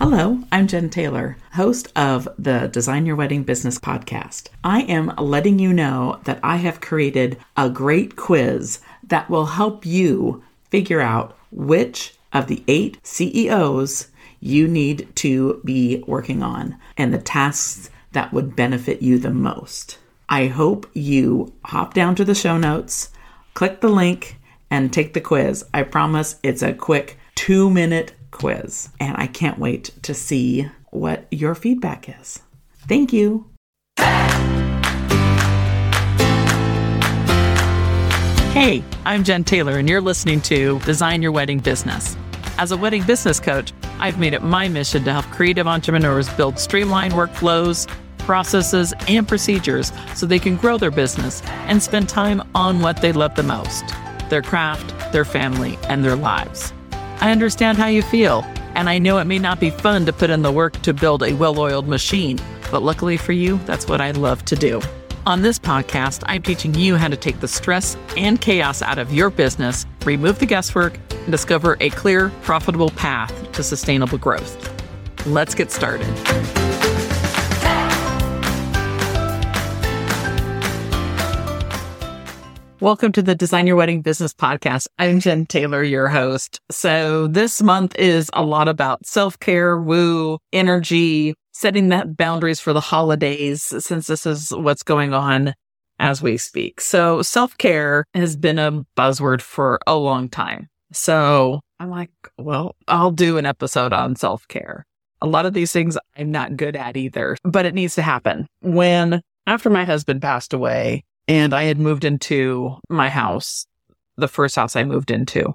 Hello, I'm Jen Taylor, host of the Design Your Wedding Business podcast. I am letting you know that I have created a great quiz that will help you figure out which of the 8 CEOs you need to be working on and the tasks that would benefit you the most. I hope you hop down to the show notes, click the link, and take the quiz. I promise it's a quick 2-minute quiz, and I can't wait to see what your feedback is. Thank you. Hey, I'm Jen Taylor, and you're listening to Design Your Wedding Business. As a wedding business coach, I've made it my mission to help creative entrepreneurs build streamlined workflows, processes, and procedures so they can grow their business and spend time on what they love the most, their craft, their family, and their lives. I understand how you feel, and I know it may not be fun to put in the work to build a well-oiled machine, but luckily for you, that's what I love to do. On this podcast, I'm teaching you how to take the stress and chaos out of your business, remove the guesswork, and discover a clear, profitable path to sustainable growth. Let's get started. Welcome to the Design Your Wedding Business podcast. I'm Jen Taylor, your host. So this month is a lot about self-care, woo, energy, setting that boundaries for the holidays, since this is what's going on as we speak. So self-care has been a buzzword for a long time. So I'm like, well, I'll do an episode on self-care. A lot of these things I'm not good at either, but it needs to happen. After my husband passed away, and I had moved into my house, the first house I moved into,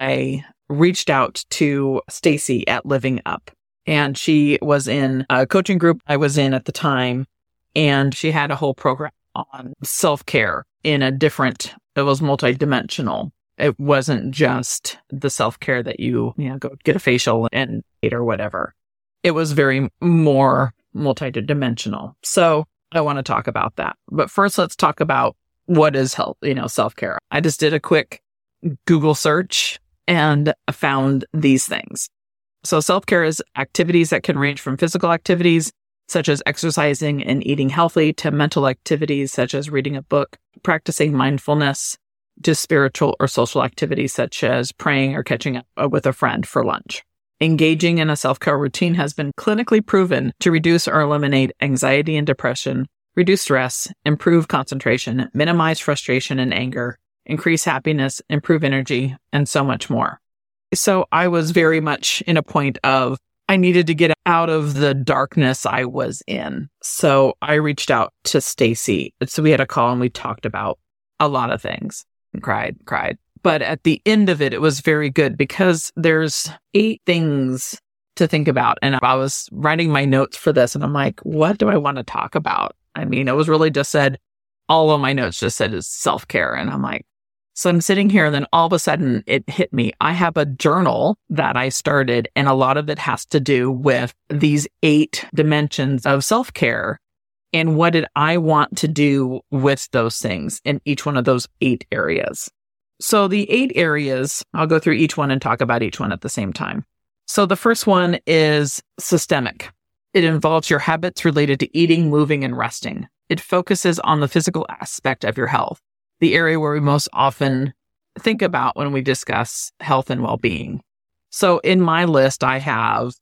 I reached out to Stacy at Living Up, and she was in a coaching group I was in at the time, and she had a whole program on self-care it was multidimensional. It wasn't just the self-care that you go get a facial and eat or whatever. It was very more multidimensional. So I want to talk about that. But first, let's talk about what is self-care. I just did a quick Google search and found these things. So self-care is activities that can range from physical activities, such as exercising and eating healthy, to mental activities, such as reading a book, practicing mindfulness, to spiritual or social activities, such as praying or catching up with a friend for lunch. Engaging in a self-care routine has been clinically proven to reduce or eliminate anxiety and depression, reduce stress, improve concentration, minimize frustration and anger, increase happiness, improve energy, and so much more. So I was very much in a point of I needed to get out of the darkness I was in. So I reached out to Stacy. So we had a call and we talked about a lot of things and cried. But at the end of it, it was very good because there's 8 things to think about. And I was writing my notes for this and I'm like, what do I want to talk about? I mean, it was really just said, all of my notes just said is self-care. And I'm like, so I'm sitting here and then all of a sudden it hit me. I have a journal that I started and a lot of it has to do with these 8 dimensions of self-care. And what did I want to do with those things in each one of those 8 areas? So the 8 areas, I'll go through each one and talk about each one at the same time. So the first one is systemic. It involves your habits related to eating, moving, and resting. It focuses on the physical aspect of your health, the area where we most often think about when we discuss health and well-being. So in my list, I have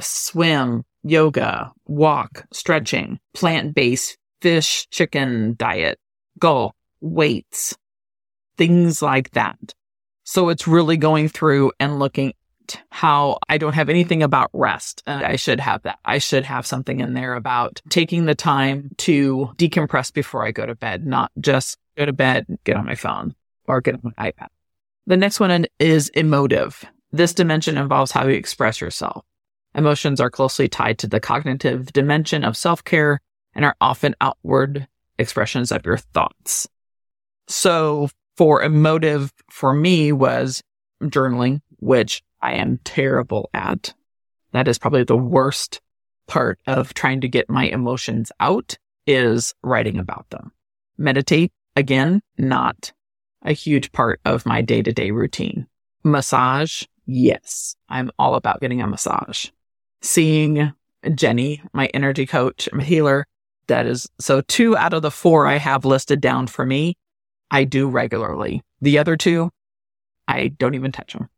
swim, yoga, walk, stretching, plant-based, fish, chicken diet, golf, weights, things like that. So it's really going through and looking at how I don't have anything about rest. And I should have that. I should have something in there about taking the time to decompress before I go to bed, not just go to bed, get on my phone or get on my iPad. The next one is emotive. This dimension involves how you express yourself. Emotions are closely tied to the cognitive dimension of self-care and are often outward expressions of your thoughts. So for emotive, for me, was journaling, which I am terrible at. That is probably the worst part of trying to get my emotions out, is writing about them. Meditate, again, not a huge part of my day-to-day routine. Massage, yes, I'm all about getting a massage. seeing Jenny, my energy coach, my healer. That is, so 2 out of the 4 I have listed down for me, I do regularly. The other 2, I don't even touch them.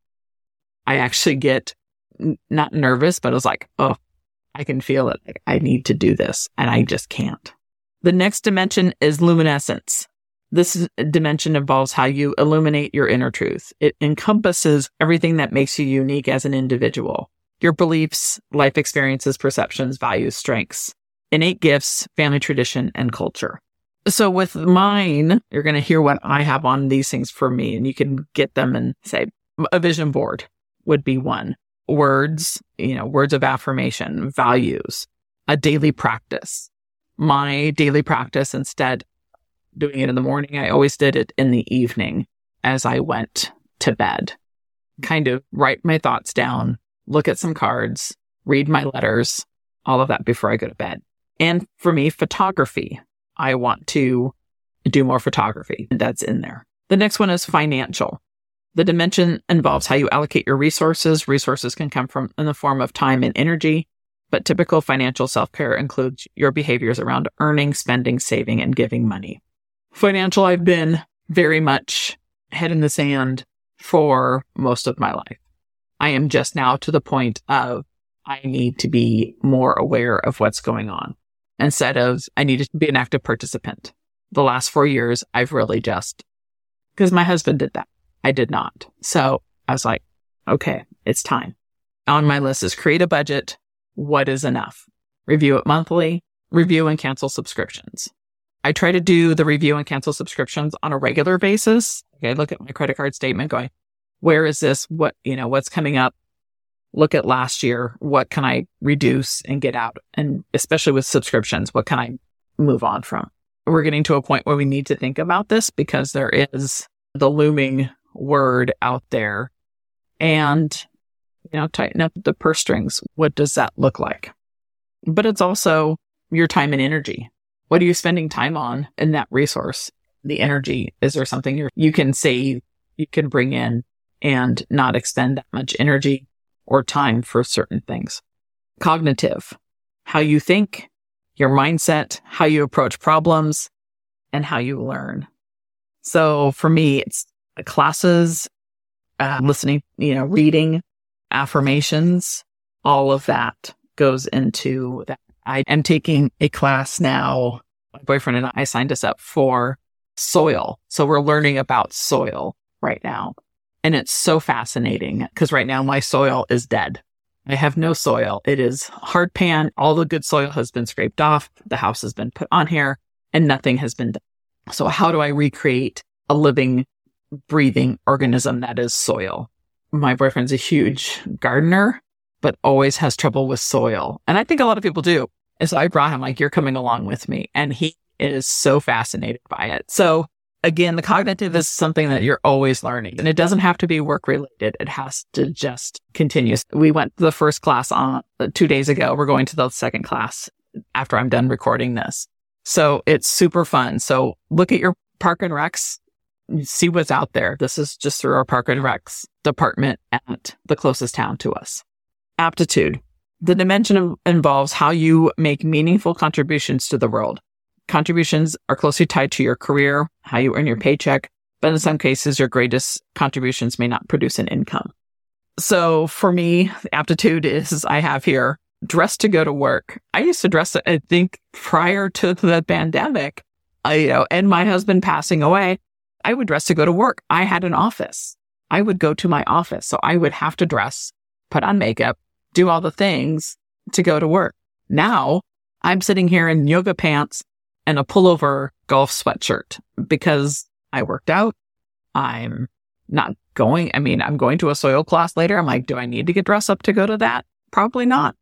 I actually get not nervous, but I was like, oh, I can feel it. I need to do this, and I just can't. The next dimension is luminescence. This dimension involves how you illuminate your inner truth. It encompasses everything that makes you unique as an individual. Your beliefs, life experiences, perceptions, values, strengths, innate gifts, family tradition, and culture. So with mine, you're going to hear what I have on these things for me, and you can get them and say, a vision board would be one. Words, words of affirmation, values, a daily practice. My daily practice, instead doing it in the morning, I always did it in the evening as I went to bed. Kind of write my thoughts down, look at some cards, read my letters, all of that before I go to bed. And for me, photography. I want to do more photography. That's in there. The next one is financial. The dimension involves how you allocate your resources. Resources can come from in the form of time and energy, but typical financial self-care includes your behaviors around earning, spending, saving, and giving money. Financial, I've been very much head in the sand for most of my life. I am just now to the point of I need to be more aware of what's going on instead of I need to be an active participant. The last 4 years, I've really just, because my husband did that. I did not. So I was like, okay, it's time. On my list is create a budget. What is enough? Review it monthly, review and cancel subscriptions. I try to do the review and cancel subscriptions on a regular basis. Okay, look at my credit card statement going, where is this? What's coming up? Look at last year. What can I reduce and get out? And especially with subscriptions, what can I move on from? We're getting to a point where we need to think about this because there is the looming word out there, and tighten up the purse strings. What does that look like? But it's also your time and energy. What are you spending time on in that resource? The energy. Is there something you can save, you can bring in and not expend that much energy or time for certain things? Cognitive. How you think, your mindset, how you approach problems, and how you learn. So for me, it's classes, listening, reading, affirmations, all of that goes into that. I am taking a class now. My boyfriend and I signed us up for soil. So we're learning about soil right now. And it's so fascinating because right now my soil is dead. I have no soil. It is hard pan. All the good soil has been scraped off. The house has been put on here and nothing has been done. So how do I recreate a living, breathing organism that is soil? My boyfriend's a huge gardener, but always has trouble with soil. And I think a lot of people do. And so I brought him, you're coming along with me. And he is so fascinated by it. So again, the cognitive is something that you're always learning. And it doesn't have to be work related. It has to just continue. We went to the first class on 2 days ago. We're going to the second class after I'm done recording this. So it's super fun. So look at your Park and Recs, see what's out there. This is just through our Park and Recs department at the closest town to us. Aptitude. The dimension involves how you make meaningful contributions to the world. Contributions are closely tied to your career, how you earn your paycheck, but in some cases, your greatest contributions may not produce an income. So for me, the aptitude is I have here, dress to go to work. I used to dress, I think, prior to the pandemic, and my husband passing away, I would dress to go to work. I had an office. I would go to my office. So I would have to dress, put on makeup, do all the things to go to work. Now I'm sitting here in yoga pants and a pullover golf sweatshirt because I worked out. I'm not going. I'm going to a soil class later. I'm like, do I need to get dressed up to go to that? Probably not.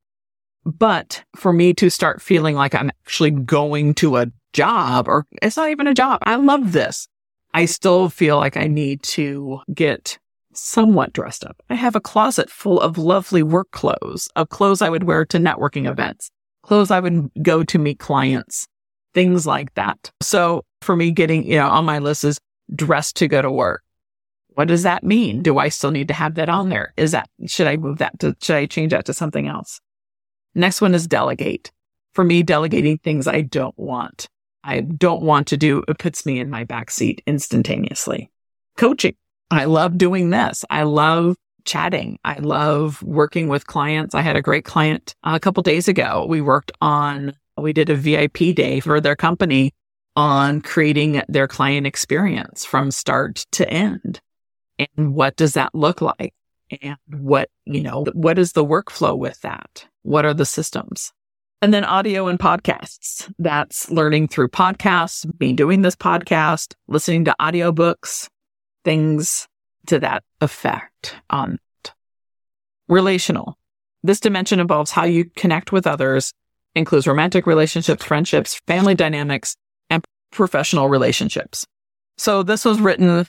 But for me to start feeling like I'm actually going to a job, or it's not even a job. I love this. I still feel like I need to get somewhat dressed up. I have a closet full of lovely work clothes, of clothes I would wear to networking events, clothes I would go to meet clients, things like that. So for me, getting, on my list is dressed to go to work. What does that mean? Do I still need to have that on there? Should I move that should I change that to something else? Next one is delegate. For me, delegating things I don't want to do, it puts me in my backseat instantaneously. Coaching. I love doing this. I love chatting. I love working with clients. I had a great client a couple days ago. We did a VIP day for their company on creating their client experience from start to end. And what does that look like? And what is the workflow with that? What are the systems? And then audio and podcasts. That's learning through podcasts, me doing this podcast, listening to audiobooks, things to that effect on it. Relational. This dimension involves how you connect with others, includes romantic relationships, friendships, family dynamics, and professional relationships. So this was written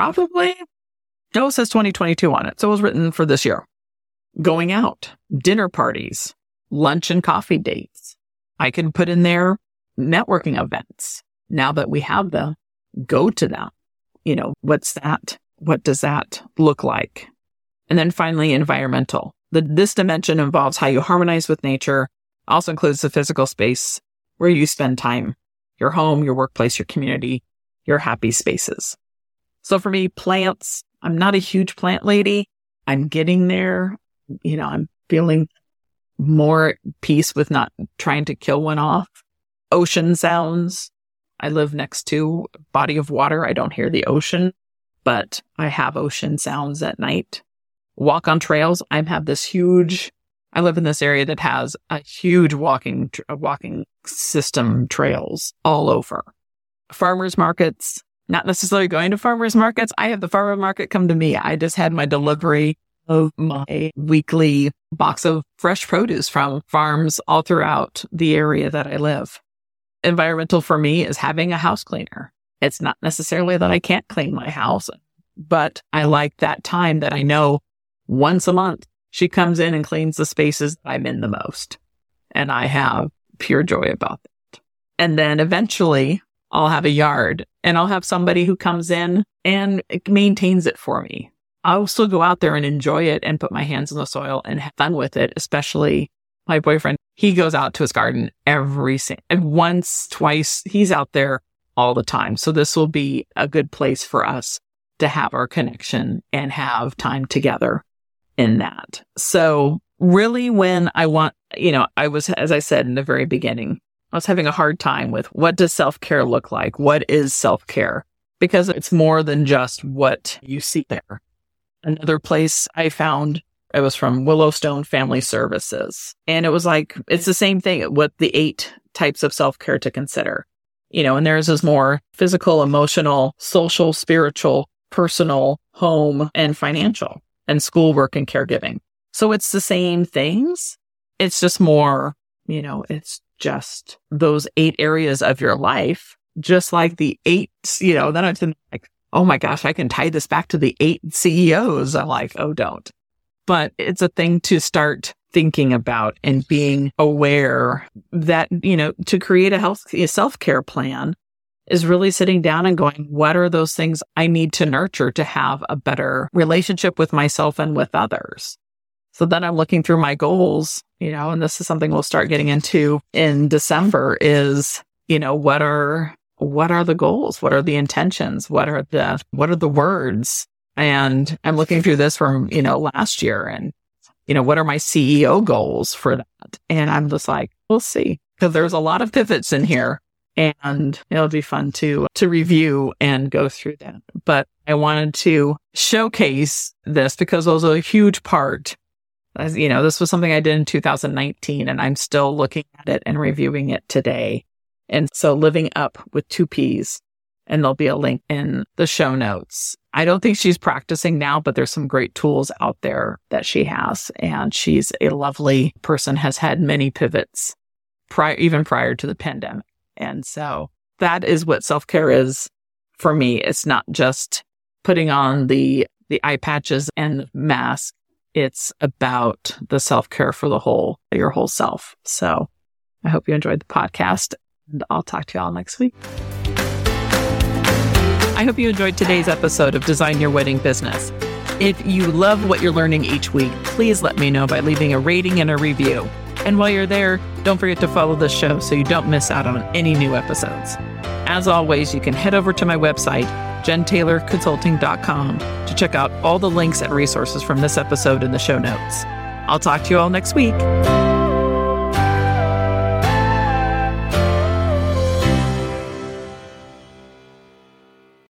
it says 2022 on it. So it was written for this year. Going out, dinner parties, lunch and coffee dates. I can put in there networking events. Now that we have them, go to them. What's that? What does that look like? And then finally, environmental. This dimension involves how you harmonize with nature, also includes the physical space where you spend time, your home, your workplace, your community, your happy spaces. So for me, plants, I'm not a huge plant lady. I'm getting there. I'm feeling more at peace with not trying to kill one off. Ocean sounds. I live next to a body of water. I don't hear the ocean, but I have ocean sounds at night. Walk on trails. I live in this area that has a huge walking system trails all over. Farmers markets, not necessarily going to farmers markets. I have the farmer market come to me. I just had my delivery of my weekly box of fresh produce from farms all throughout the area that I live. Environmental for me is having a house cleaner. It's not necessarily that I can't clean my house, but I like that time that I know once a month she comes in and cleans the spaces that I'm in the most. And I have pure joy about that. And then eventually I'll have a yard and I'll have somebody who comes in and maintains it for me. I'll still go out there and enjoy it and put my hands in the soil and have fun with it, especially my boyfriend. He goes out to his garden once, twice. He's out there all the time. So this will be a good place for us to have our connection and have time together in that. So really when I was, as I said in the very beginning, I was having a hard time with what does self-care look like? What is self-care? Because it's more than just what you see there. Another place I found, it was from Willowstone Family Services. And it was like, it's the same thing, what the 8 types of self-care to consider. And theirs is more physical, emotional, social, spiritual, personal, home, and financial, and schoolwork and caregiving. So it's the same things. It's just more, it's just those 8 areas of your life, just like the 8, then I'm like, oh my gosh, I can tie this back to the 8 CEOs. I'm like, oh, don't. But it's a thing to start thinking about and being aware that, to create a self-care plan is really sitting down and going, what are those things I need to nurture to have a better relationship with myself and with others? So then I'm looking through my goals, and this is something we'll start getting into in December is, what are the goals? What are the intentions? What are the words? And I'm looking through this from, last year and, what are my CEO goals for that? And I'm just like, we'll see, because there's a lot of pivots in here and it'll be fun to review and go through that. But I wanted to showcase this because it was a huge part. As this was something I did in 2019 and I'm still looking at it and reviewing it today. And so living up with 2 P's, and there'll be a link in the show notes. I don't think she's practicing now, but there's some great tools out there that she has. And she's a lovely person, has had many pivots even prior to the pandemic. And so that is what self-care is for me. It's not just putting on the eye patches and the mask. It's about the self-care for your whole self. So I hope you enjoyed the podcast. And I'll talk to you all next week. I hope you enjoyed today's episode of Design Your Wedding Business. If you love what you're learning each week, please let me know by leaving a rating and a review. And while you're there, don't forget to follow the show so you don't miss out on any new episodes. As always, you can head over to my website, jentaylorconsulting.com, to check out all the links and resources from this episode in the show notes. I'll talk to you all next week.